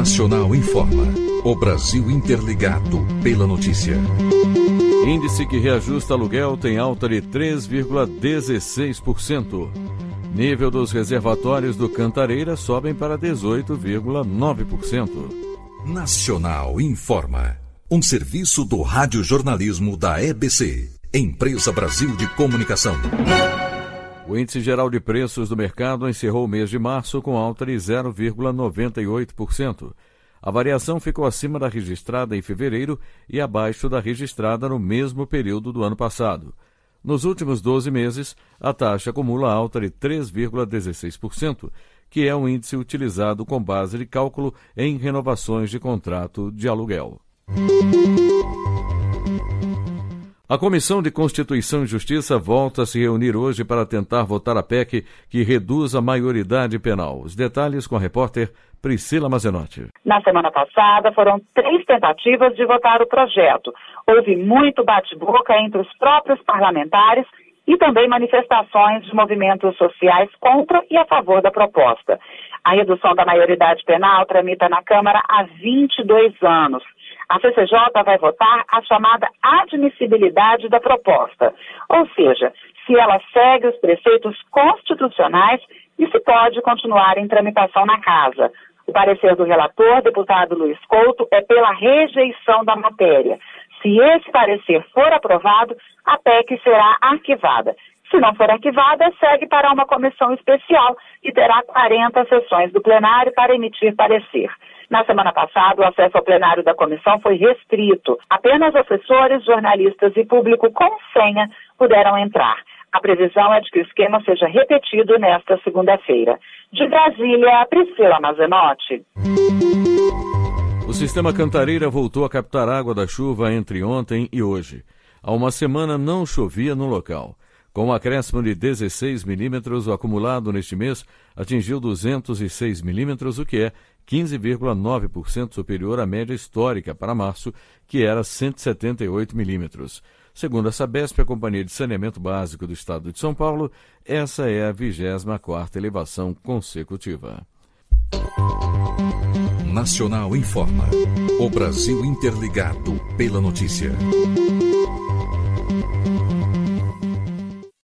Nacional informa. O Brasil interligado pela notícia. Índice que reajusta aluguel tem alta de 3,16%. Nível dos reservatórios do Cantareira sobem para 18,9%. Nacional informa. Um serviço do radiojornalismo da EBC, Empresa Brasil de Comunicação. O índice geral de preços do mercado encerrou o mês de março com alta de 0,98%. A variação ficou acima da registrada em fevereiro e abaixo da registrada no mesmo período do ano passado. Nos últimos 12 meses, a taxa acumula alta de 3,16%, que é um índice utilizado com base de cálculo em renovações de contrato de aluguel. A Comissão de Constituição e Justiça volta a se reunir hoje para tentar votar a PEC que reduz a maioridade penal. Os detalhes com a repórter Priscila Mazenotti. Na semana passada, foram 3 tentativas de votar o projeto. Houve muito bate-boca entre os próprios parlamentares e também manifestações de movimentos sociais contra e a favor da proposta. A redução da maioridade penal tramita na Câmara há 22 anos. A CCJ vai votar a chamada admissibilidade da proposta, ou seja, se ela segue os preceitos constitucionais e se pode continuar em tramitação na Casa. O parecer do relator, deputado Luiz Couto, é pela rejeição da matéria. Se esse parecer for aprovado, a PEC será arquivada. Se não for arquivada, segue para uma comissão especial e terá 40 sessões do plenário para emitir parecer. Na semana passada, o acesso ao plenário da comissão foi restrito. Apenas assessores, jornalistas e público com senha puderam entrar. A previsão é de que o esquema seja repetido nesta segunda-feira. De Brasília, Priscila Mazenotti. O sistema Cantareira voltou a captar água da chuva entre ontem e hoje. Há uma semana não chovia no local. Com um acréscimo de 16 milímetros, o acumulado neste mês atingiu 206 milímetros, o que é 15,9% superior à média histórica para março, que era 178 milímetros. Segundo a Sabesp, a Companhia de Saneamento Básico do Estado de São Paulo, essa é a 24ª elevação consecutiva. Nacional informa. O Brasil interligado pela notícia.